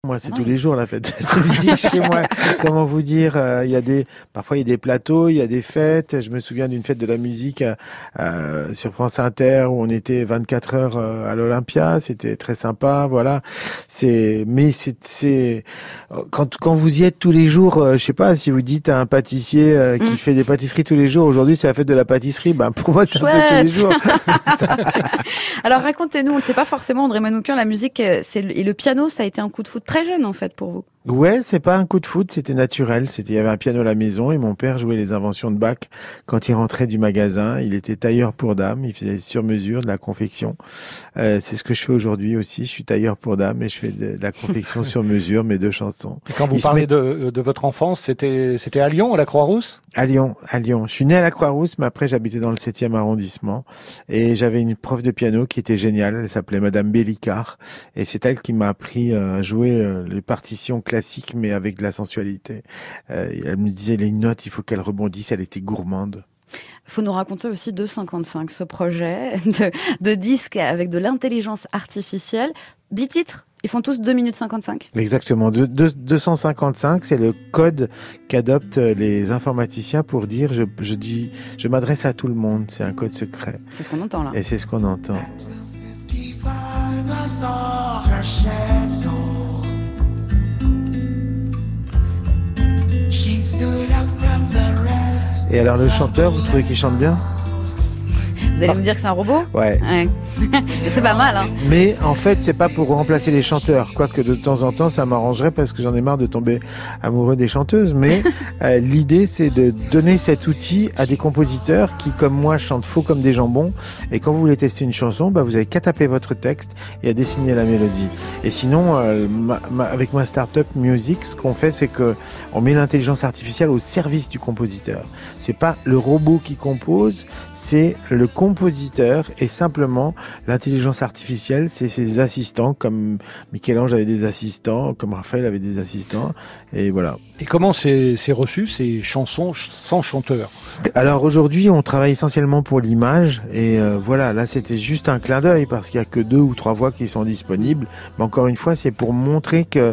moi, c'est tous les jours la fête de la musique chez moi. Comment vous dire, parfois il y a des plateaux, il y a des fêtes. Je me souviens d'une fête de la musique sur France Inter où on était 24 heures à l'Olympia. C'était très sympa, voilà. Mais quand vous y êtes tous les jours, je sais pas, si vous dites à un pâtissier qui fait des pâtisseries tous les jours, aujourd'hui c'est la fête de la pâtisserie, pour moi c'est un peu tous les jours. Alors racontez-nous, on ne sait pas forcément, André Manoukian, la musique et le piano, ça a été un coup de foudre très jeune en fait pour vous. Ouais, c'est pas un coup de foudre, c'était naturel. Il y avait un piano à la maison et mon père jouait les inventions de Bach quand il rentrait du magasin. Il était tailleur pour dames, il faisait sur mesure de la confection. C'est ce que je fais aujourd'hui aussi. Je suis tailleur pour dames et je fais de la confection sur mesure, mes 2 chansons. Et quand vous parlez de votre enfance, c'était à Lyon, à la Croix-Rousse? À Lyon. Je suis né à la Croix-Rousse, mais après j'habitais dans le 7e arrondissement et j'avais une prof de piano qui était géniale. Elle s'appelait Madame Bellicard et c'est elle qui m'a appris à jouer les partitions classique, mais avec de la sensualité. Elle me disait les notes, il faut qu'elles rebondissent, elle était gourmande. Il faut nous raconter aussi 255, ce projet de disque avec de l'intelligence artificielle. 10 titres, ils font tous 2 minutes 55. Exactement. 255, c'est le code qu'adoptent les informaticiens pour dire je m'adresse à tout le monde. C'est un code secret. C'est ce qu'on entend là. Et c'est ce qu'on entend. Et alors le chanteur, vous trouvez qu'il chante bien? Vous allez me dire que c'est un robot? Ouais. C'est pas mal, hein. Mais en fait, c'est pas pour remplacer les chanteurs. Quoique de temps en temps, ça m'arrangerait parce que j'en ai marre de tomber amoureux des chanteuses. Mais l'idée, c'est de donner cet outil à des compositeurs qui, comme moi, chantent faux comme des jambons. Et quand vous voulez tester une chanson, vous avez qu'à taper votre texte et à dessiner la mélodie. Et sinon, avec ma startup Music, ce qu'on fait, c'est que on met l'intelligence artificielle au service du compositeur. C'est pas le robot qui compose, c'est le compositeur, et simplement l'intelligence artificielle, c'est ses assistants, comme Michel-Ange avait des assistants, comme Raphaël avait des assistants, et voilà. Et comment c'est reçu, ces chansons sans chanteur? Alors aujourd'hui, on travaille essentiellement pour l'image, et voilà, là c'était juste un clin d'œil, parce qu'il y a que 2 ou 3 voix qui sont disponibles, mais encore une fois, c'est pour montrer que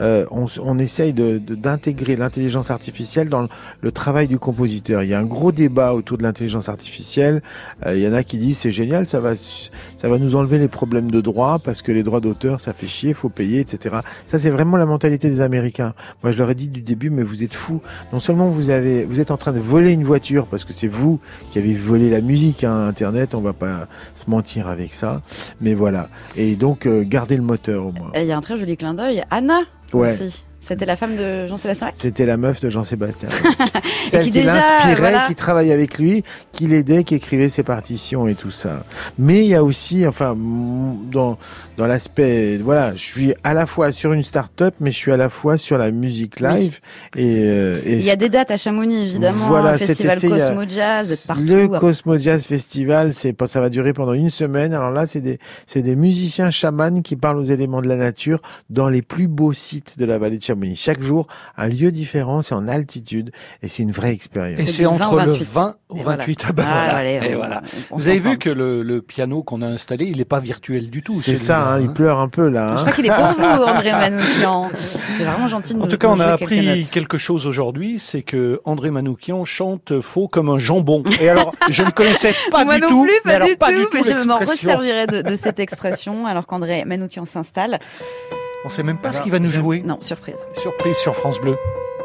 on essaye d'intégrer l'intelligence artificielle dans le travail du compositeur. Il y a un gros débat autour de l'intelligence artificielle. Il y en a qui disent c'est génial, ça va nous enlever les problèmes de droit parce que les droits d'auteur ça fait chier, faut payer, etc. Ça c'est vraiment la mentalité des Américains. Moi je leur ai dit du début, mais vous êtes fous. Non seulement vous êtes en train de voler une voiture parce que c'est vous qui avez volé la musique, hein, Internet, on va pas se mentir avec ça. Mais voilà. Et donc gardez le moteur au moins. Il y a un très joli clin d'œil. Anna aussi. C'était la femme de Jean-Sébastien Bach? C'était la meuf de Jean-Sébastien Bach. Celle qui l'inspirait, voilà, qui travaillait avec lui, qui l'aidait, qui écrivait ses partitions et tout ça. Mais il y a aussi, dans l'aspect, voilà, je suis à la fois sur une start-up, mais je suis à la fois sur la musique live. Oui. Et il y a des dates à Chamonix, évidemment. Voilà, le festival Cosmo Jazz, partout. Le Cosmo Jazz Festival, ça va durer pendant 1 semaine. Alors là, c'est des musiciens chamans qui parlent aux éléments de la nature dans les plus beaux sites de la vallée de Chamonix. Chaque jour, un lieu différent, c'est en altitude et c'est une vraie expérience. Et c'est entre le 20 au 28. Voilà. Vous avez vu que le piano qu'on a installé, il n'est pas virtuel du tout. C'est ça, hein, il pleure un peu là. Je crois qu'il est pour vous, André Manoukian. C'est vraiment gentil de nous. En tout cas, on a appris quelque chose aujourd'hui, c'est que André Manoukian chante faux comme un jambon. Et alors, je ne connaissais pas Moi du non tout. Plus, pas du tout, mais je m'en l'expression. resservirai de cette expression alors qu'André Manoukian s'installe. On ne sait même pas ce qu'il va nous jouer. Non, surprise. Surprise sur France Bleu.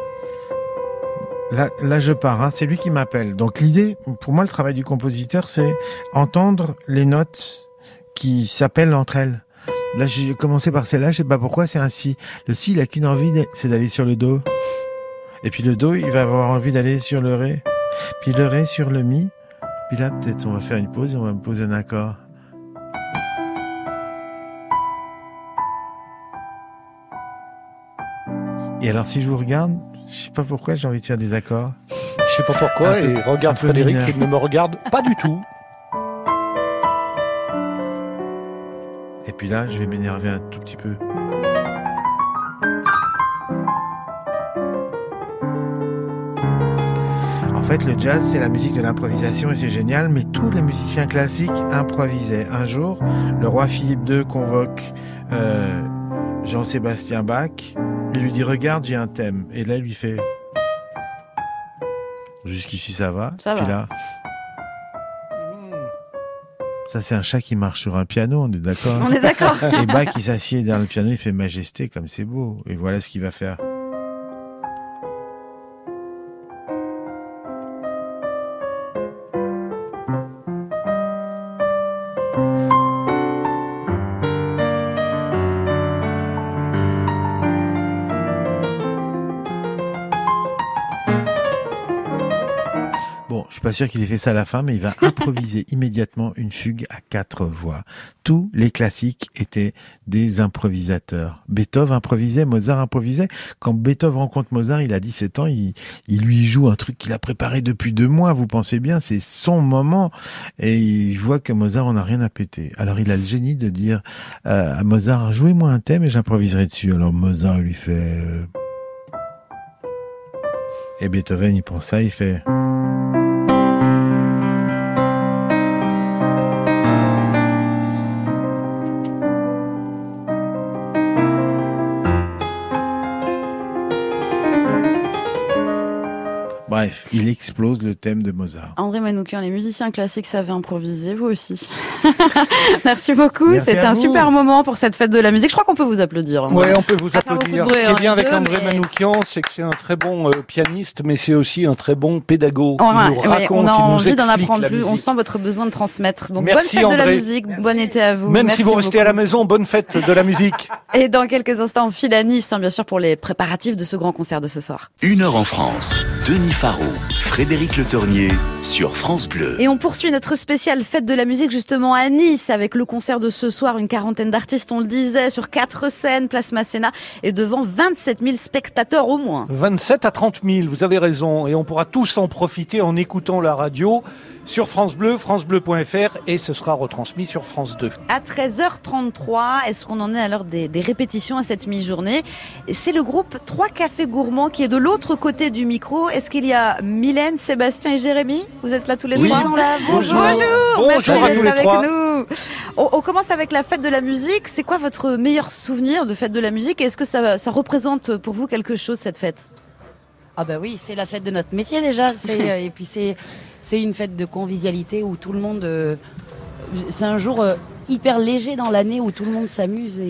Là, je pars, hein. C'est lui qui m'appelle. Donc l'idée, pour moi, le travail du compositeur, c'est entendre les notes qui s'appellent entre elles. Là, j'ai commencé par celle-là, je sais pas pourquoi, c'est un si. Le si, il a qu'une envie, c'est d'aller sur le do. Et puis le do, il va avoir envie d'aller sur le ré. Puis le ré sur le mi. Puis là, peut-être, on va faire une pause et on va me poser un accord. Et alors, si je vous regarde, je sais pas pourquoi j'ai envie de faire des accords. Je sais pas pourquoi, et regarde Frédéric qui ne me regarde pas du tout. Et puis là, je vais m'énerver un tout petit peu. En fait, le jazz, c'est la musique de l'improvisation et c'est génial, mais tous les musiciens classiques improvisaient. Un jour, le roi Philippe II convoque Jean-Sébastien Bach. Il lui dit, regarde, j'ai un thème. Et là, il lui fait... Jusqu'ici, ça va. Ça Puis va. là... Ça, c'est un chat qui marche sur un piano, on est d'accord? On est d'accord. Et Bach, il s'assied derrière le piano, il fait majesté, comme c'est beau. Et voilà ce qu'il va faire. Bon, je suis pas sûr qu'il ait fait ça à la fin, mais il va improviser immédiatement une fugue à 4 voix. Tous les classiques étaient des improvisateurs. Beethoven improvisait, Mozart improvisait. Quand Beethoven rencontre Mozart, il a 17 ans, il lui joue un truc qu'il a préparé depuis 2 mois, vous pensez bien, c'est son moment. Et il voit que Mozart en a rien à péter. Alors il a le génie de dire à Mozart, jouez-moi un thème et j'improviserai dessus. Alors Mozart lui fait... Et Beethoven, il prend ça, il fait... Bref, il explose le thème de Mozart. André Manoukian, les musiciens classiques savaient improviser, vous aussi. Merci beaucoup, Merci c'était à un vous. super moment pour cette fête de la musique. Je crois qu'on peut vous applaudir. Oui, on peut vous À faire applaudir. beaucoup de Ce qui bruit, est bien hein, avec les deux, André mais- Manoukian, c'est que c'est un très bon pianiste, mais c'est aussi un très bon pédagogue. Ouais, Il nous ouais, raconte, on a il nous envie d'en explique apprendre la plus. On musique. sent votre besoin de transmettre. Donc Merci, bonne fête de la André. musique, bon été à vous. Même Merci si vous restez à beaucoup. la maison, bonne fête de la musique. Et dans quelques instants, on file à Nice, hein, bien sûr, pour les préparatifs de ce grand concert de ce soir. 1 heure en France. Denis Faro, Frédéric Le Tornier sur France Bleu. Et on poursuit notre spéciale fête de la musique justement à Nice avec le concert de ce soir, une quarantaine d'artistes, on le disait, sur 4 scènes, place Masséna, et devant 27 000 spectateurs au moins. 27 à 30 000, vous avez raison. Et on pourra tous en profiter en écoutant la radio sur France Bleu, francebleu.fr, et ce sera retransmis sur France 2. À 13h33, est-ce qu'on en est à l'heure des répétitions à cette mi-journée? C'est le groupe 3 Cafés Gourmands qui est de l'autre côté du micro. Est-ce qu'il y a Mylène, Sébastien et Jérémy? Vous êtes là tous les Oui. trois? Bonjour. Merci Bonjour à d'être tous les avec trois. nous. On commence avec la fête de la musique. C'est quoi votre meilleur souvenir de fête de la musique? Et est-ce que ça représente pour vous quelque chose, cette fête? Ah bah oui, c'est la fête de notre métier déjà. Et puis c'est une fête de convivialité où tout le monde... c'est un jour hyper léger dans l'année où tout le monde s'amuse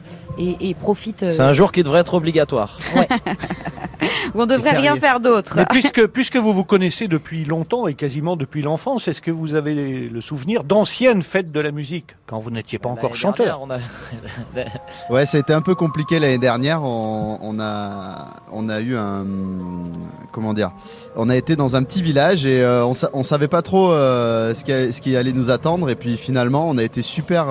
et profite. C'est un jour qui devrait être obligatoire. Ouais. Où on devrait rien faire d'autre. Mais puisque vous vous connaissez depuis longtemps et quasiment depuis l'enfance, est-ce que vous avez le souvenir d'anciennes fêtes de la musique, quand vous n'étiez pas encore L'année chanteur? dernière, Ouais, ça a été un peu compliqué l'année dernière. On a eu un, comment dire, on a été dans un petit village et on savait pas trop ce qui allait nous attendre. Et puis finalement, on a été super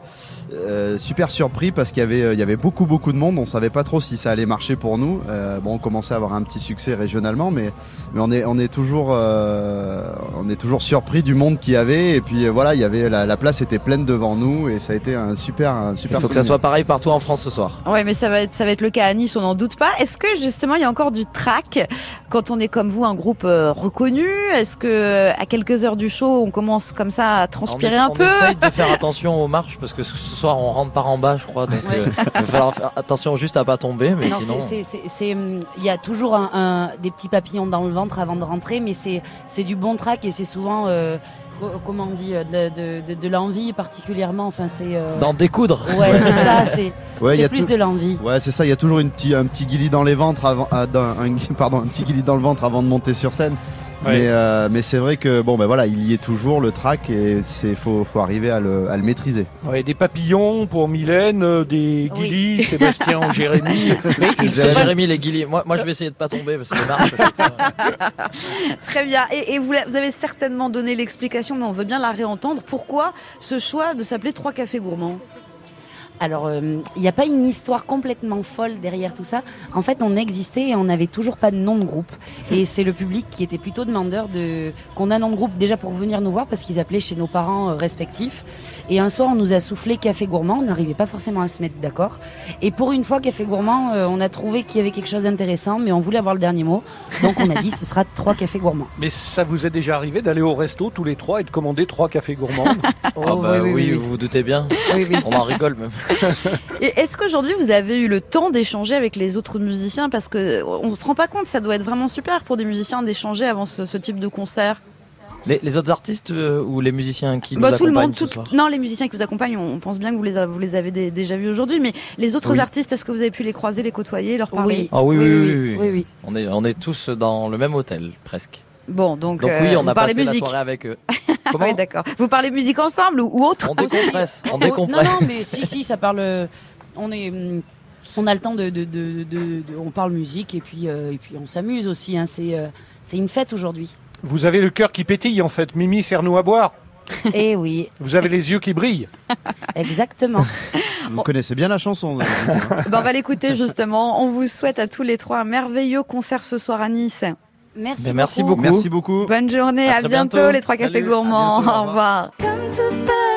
surpris parce qu'il y avait beaucoup de monde. On savait pas trop si ça allait marcher pour nous. Bon, on commençait à avoir un petit succès régionalement, mais on est toujours surpris du monde qu'il y avait. Et puis voilà, il y avait la place était pleine devant nous et ça a été un super Il faut que ça souvenir. soit pareil partout en France ce soir. Ouais, mais ça va être le cas à Nice, on n'en doute pas. Est-ce que justement il y a encore du trac quand on est comme vous un groupe reconnu? Est-ce que à quelques heures du show on commence comme ça à transpirer un peu? On essaye de faire attention aux marches parce que ce soir on rentre par en bas, je crois. Donc Ouais. il va falloir faire attention juste à pas tomber. Mais Non, sinon, il y a toujours des petits papillons dans le ventre avant de rentrer, mais c'est du bon track et c'est souvent, comment on dit, de l'envie particulièrement. Enfin, c'est. d'en découdre. Ouais, c'est ça. Ouais, il y C'est a plus tout- de l'envie. Ouais, c'est ça. Il y a toujours un petit guillis dans les ventres avant, un petit guillis dans le ventre avant de monter sur scène. Ouais. Mais c'est vrai que bon, ben voilà, il y est toujours le track et faut arriver à le maîtriser. Ouais, des papillons pour Mylène, des Oui. Guilly, Sébastien, Jérémy. Mais il se C'est passe- Jérémy les Guilly. Moi je vais essayer de pas tomber parce que les marches. Très bien. Et vous avez certainement donné l'explication, mais on veut bien la réentendre. Pourquoi ce choix de s'appeler 3 Cafés Gourmands? Alors, il n'y a pas une histoire complètement folle derrière tout ça. En fait, on existait et on n'avait toujours pas de nom de groupe. Et c'est le public qui était plutôt demandeur qu'on a un nom de groupe déjà pour venir nous voir parce qu'ils appelaient chez nos parents respectifs. Et un soir, on nous a soufflé Café Gourmand. On n'arrivait pas forcément à se mettre d'accord. Et pour une fois, Café Gourmand, on a trouvé qu'il y avait quelque chose d'intéressant, mais on voulait avoir le dernier mot. Donc, on a dit ce sera 3 Cafés Gourmands. Mais ça vous est déjà arrivé d'aller au resto tous les trois et de commander 3 cafés gourmands? Ah bah oui, vous vous doutez bien. Oui, oui. On en rigole même. Et est-ce qu'aujourd'hui vous avez eu le temps d'échanger avec les autres musiciens, parce que on se rend pas compte, ça doit être vraiment super pour des musiciens d'échanger avant ce type de concert. Les autres artistes ou les musiciens qui nous Tout le accompagnent monde, ce soir? non, les musiciens qui vous accompagnent, on pense bien que vous les avez déjà vus aujourd'hui, mais les autres Oui. artistes, est-ce que vous avez pu les croiser, les côtoyer, leur parler? Ah oui. Oui. On est tous dans le même hôtel, presque. Bon, donc Donc oui, on vous a parlez passé la musique. soirée avec eux. Ah Comment oui, d'accord. Vous parlez musique ensemble ou autre? On décompresse. On Non, décompresse. non, mais si, ça parle. On a le temps on parle musique et puis on s'amuse aussi. Hein. C'est une fête aujourd'hui. Vous avez le cœur qui pétille en fait. Mimi, serre-nous à boire. Eh oui, Vous avez les yeux qui brillent. exactement. Vous connaissez bien la chanson. On va l'écouter justement. On vous souhaite à tous les trois un merveilleux concert ce soir à Nice. Merci beaucoup. Merci beaucoup. Bonne journée, à très bientôt, bientôt. les trois cafés Salut, gourmands. à bientôt, Au au revoir. revoir.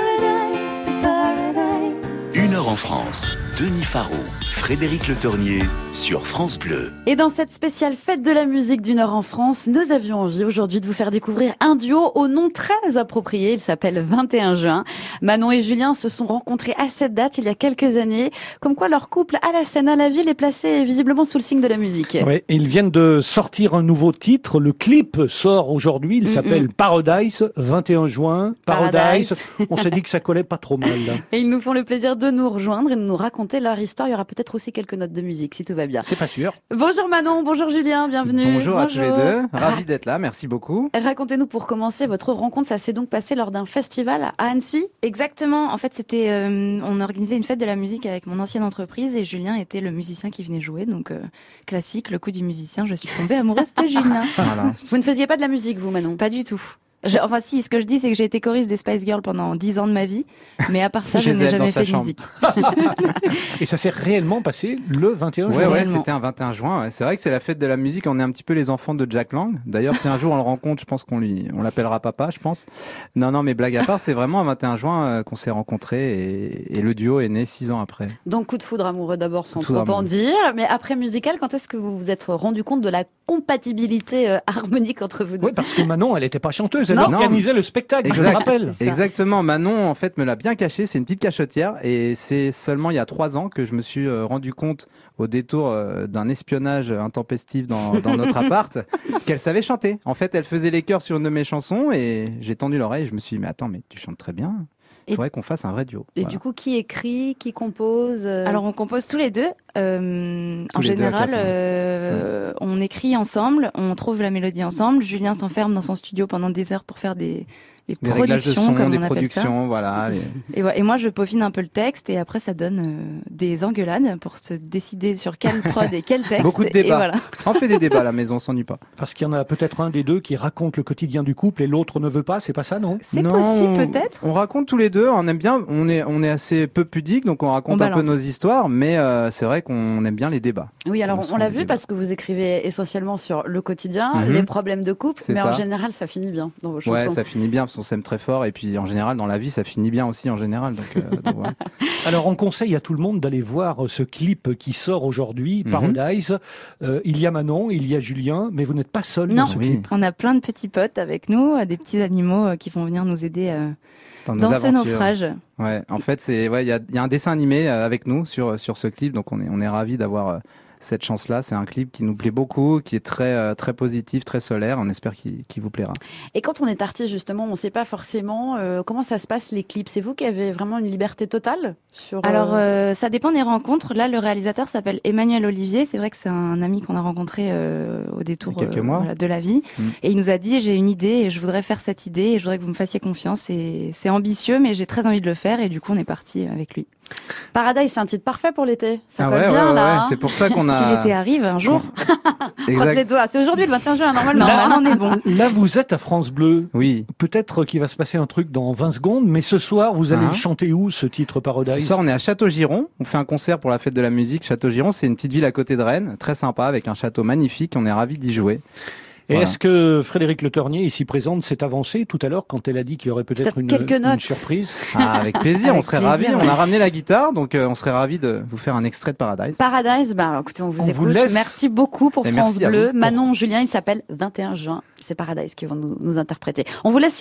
1 heure en France. Denis Faro, Frédéric Le Tournier sur France Bleu. Et dans cette spéciale fête de la musique du Nord en France, nous avions envie aujourd'hui de vous faire découvrir un duo au nom très approprié. Il s'appelle 21 juin. Manon et Julien se sont rencontrés à cette date il y a quelques années. Comme quoi leur couple à la scène, à la ville est placé visiblement sous le signe de la musique. Ouais, ils viennent de sortir un nouveau titre. Le clip sort aujourd'hui. Il s'appelle Paradise, 21 juin. Paradise. On s'est dit que ça collait pas trop mal. Là. Et ils nous font le plaisir de nous rejoindre et de nous raconter leur histoire. Il y aura peut-être aussi quelques notes de musique si tout va bien. C'est pas sûr. Bonjour Manon, bonjour Julien, bienvenue. Bonjour à tous les deux, ravi d'être là, merci beaucoup. Racontez-nous pour commencer votre rencontre. Ça s'est donc passé lors d'un festival à Annecy. Exactement. En fait, c'était, on organisait une fête de la musique avec mon ancienne entreprise et Julien était le musicien qui venait jouer. Donc, classique, le coup du musicien, je suis tombée amoureuse de Julien. Voilà. Vous ne faisiez pas de la musique, vous, Manon? Pas du tout. Enfin, si, ce que je dis, c'est que j'ai été choriste des Spice Girls pendant 10 ans de ma vie. Mais à part ça, je Chez n'ai elle, dans jamais sa fait de chambre. musique. Et ça s'est réellement passé le 21 juin. Ouais, Réellement. c'était un 21 juin. Ouais. C'est vrai que c'est la fête de la musique. On est un petit peu les enfants de Jack Lang. D'ailleurs, si un jour on le rencontre, je pense on l'appellera papa, je pense. Non, mais blague à part, c'est vraiment un 21 juin qu'on s'est rencontrés et le duo est né 6 ans après. Donc, coup de foudre amoureux d'abord, sans Coup de trop foudre en dire. Mais après musical, quand est-ce que vous vous êtes rendu compte de la compatibilité harmonique entre vous deux? Oui, parce que Manon, elle n'était pas chanteuse. Elle Non. organisait le spectacle, je le rappelle. C'est ça. Exactement. Manon, en fait, me l'a bien caché. C'est une petite cachotière. Et c'est seulement il y a 3 ans que je me suis rendu compte, au détour d'un espionnage intempestif dans notre appart, qu'elle savait chanter. En fait, elle faisait les chœurs sur une de mes chansons et j'ai tendu l'oreille. Je me suis dit, mais attends, mais tu chantes très bien. Il faudrait qu'on fasse un vrai duo. Et Voilà. du coup, qui écrit, qui compose Alors, on compose tous les deux. En Tous les deux à général, quatre, on écrit ensemble, on trouve la mélodie ensemble. Julien s'enferme dans son studio pendant des heures pour faire des Des réglages de productions, son, comme des on appelle ça. productions, voilà. Et moi, je peaufine un peu le texte et après, ça donne des engueulades pour se décider sur quelle prod et quel texte. Beaucoup de Et débats. voilà. On fait des débats à la maison, on s'ennuie pas. Parce qu'il y en a peut-être un des deux qui raconte le quotidien du couple et l'autre ne veut pas. C'est pas ça, non? C'est Non, possible, peut-être. On raconte tous les deux, on aime bien, on est assez peu pudique, donc on raconte On un peu balance. nos histoires, mais c'est vrai qu'on aime bien les débats. Oui, alors on l'a vu débat. parce que vous écrivez essentiellement sur le quotidien, Mhm. les problèmes de couple, C'est mais en ça. général, ça finit bien dans vos chansons. Ouais, ça finit bien parce qu'on s'aime très fort et puis en général dans la vie ça finit bien aussi en général. Donc voilà. Alors, on conseille à tout le monde d'aller voir ce clip qui sort aujourd'hui, Paradise. Il y a Manon, il y a Julien, mais vous n'êtes pas seul Non. dans ce Oui. clip. On a plein de petits potes avec nous, des petits animaux qui vont venir nous aider Dans nos dans ce aventures. naufrage. Ouais, en fait il y a un dessin animé avec nous sur ce clip, donc on est ravis d'avoir cette chance-là. C'est un clip qui nous plaît beaucoup, qui est très positif, très solaire. On espère qu'il vous plaira. Et quand on est artiste, justement, on ne sait pas forcément comment ça se passe, les clips. C'est vous qui avez vraiment une liberté totale sur... Alors, ça dépend des rencontres. Là, le réalisateur s'appelle Emmanuel Olivier. C'est vrai que c'est un ami qu'on a rencontré au détour Il y a quelques mois. de la vie. Et il nous a dit, j'ai une idée et je voudrais faire cette idée et je voudrais que vous me fassiez confiance. Et c'est ambitieux, mais j'ai très envie de le faire. Et du coup, on est parti avec lui. Paradise, c'est un titre parfait pour l'été. Ça colle ouais, bien, ouais, là. ouais. hein. C'est pour ça qu'on a. Si l'été arrive un jour, Croise les Exact. doigts. C'est aujourd'hui, le 21 juin, normalement. normalement, on est bon. Là, vous êtes à France Bleu. Oui. Peut-être qu'il va se passer un truc dans 20 secondes, mais ce soir, vous allez Hein le chanter où, ce titre Paradise? Ce soir, on est à Château-Giron. On fait un concert pour la fête de la musique. Château-Giron, c'est une petite ville à côté de Rennes, très sympa, avec un château magnifique. On est ravis d'y jouer. Et Voilà. est-ce que Frédéric Le Tournier, ici présente, s'est avancé tout à l'heure quand elle a dit qu'il y aurait peut-être Peut-être quelques une notes. surprise? Ah, avec plaisir, on Avec serait plaisir, ravis. ouais. On a ramené la guitare, donc on serait ravis de vous faire un extrait de Paradise. Paradise, bah, écoutez, on vous On écoute. vous laisse. Merci beaucoup pour Et France merci à Bleu. vous. Manon, Julien, il s'appelle 21 juin. C'est Paradise qui vont nous interpréter. On vous laisse y aller.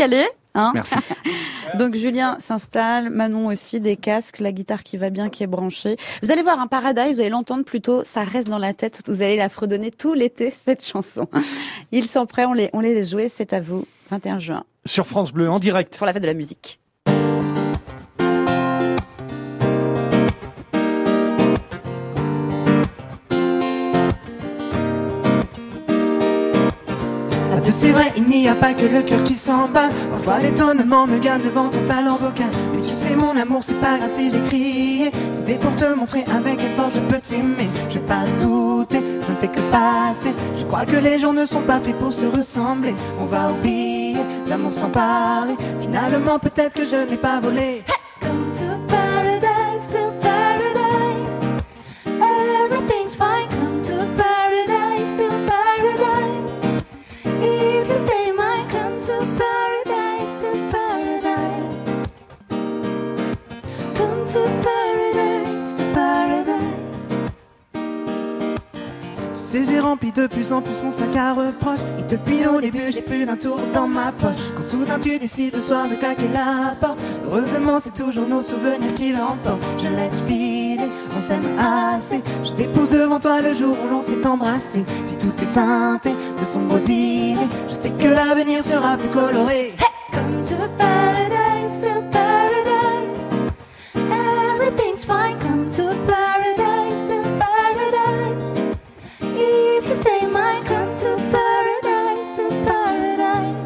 Hein Merci. Donc Julien s'installe, Manon aussi, des casques, la guitare qui va bien, qui est branchée. Vous allez voir un Paradise, vous allez l'entendre plutôt, ça reste dans la tête, vous allez la fredonner tout l'été, cette chanson. Ils sont prêts, on les laisse jouer, c'est à vous, 21 juin. Sur France Bleu, en direct. Pour la fête de la musique. C'est vrai, il n'y a pas que le cœur qui s'emballe. Parfois l'étonnement me gagne devant ton talent vocal. Mais tu sais mon amour, c'est pas grave si j'ai crié. C'était pour te montrer avec quelle force je peux t'aimer. Je vais pas douter, ça ne fait que passer. Je crois que les gens ne sont pas faits pour se ressembler. On va oublier, l'amour s'emparer. Finalement peut-être que je n'ai pas volé. Come to paradise, to paradise. Everything's fine, come to paradise, to paradise. If you stay mine, come to paradise, to paradise. Come to paradise, to paradise. Tu sais, j'ai rempli de plus en plus mon sac à reproches. Et depuis au début, j'ai plus d'un tour dans ma poche. Quand soudain tu décides le soir de claquer la porte, heureusement c'est toujours nos souvenirs qui l'emportent. Je laisse filer, on s'aime assez. Je dépose devant toi le jour où l'on s'est embrassé. Si tout est teinté de sombres idées, je sais que l'avenir sera plus coloré. Hey! Come to paradise, to paradise. Everything's fine, come to paradise, to paradise. If you stay mine, come to paradise, to paradise.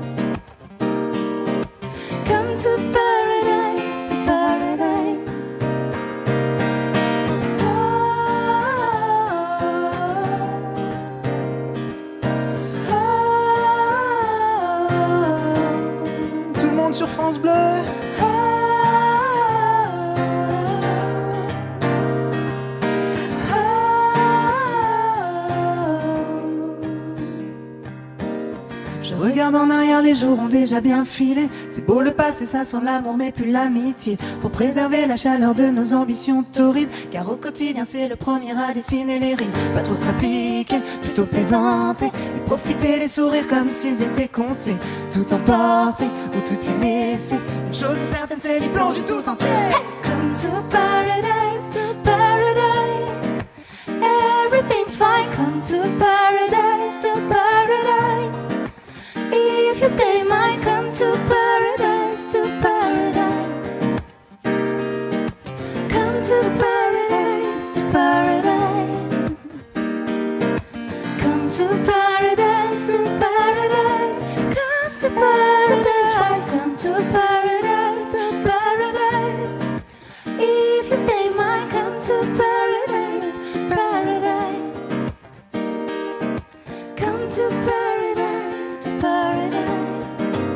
Come to paradise, to paradise. Tout le monde sur France Bleu. Je regarde en arrière, les jours ont déjà bien filé. C'est beau le passé, ça sent l'amour mais plus l'amitié. Pour préserver la chaleur de nos ambitions torrides, car au quotidien c'est le premier à dessiner les rides. Pas trop s'appliquer, plutôt plaisanter et profiter des sourires comme s'ils étaient comptés. Tout emporter ou tout y laisser. Une chose est certaine, c'est d'y plonger tout entier. Come to paradise, to paradise. Everything's fine, come to paradise, to paradise. If you stay mine, come to paradise, to paradise. Come to paradise, to paradise. Come to paradise, to paradise. Come to paradise, come to paradise, to paradise. If you stay mine, come to paradise, paradise. Come to paradise, to paradise.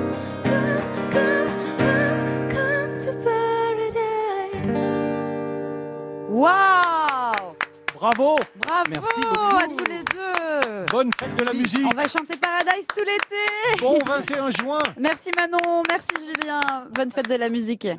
Come to paradise. Waouh! Bravo. Bravo Merci beaucoup. à tous les deux. Bonne fête de la musique. On va chanter Paradise tout l'été. Bon 21 juin. Merci Manon, merci Julien. Bonne fête de la musique.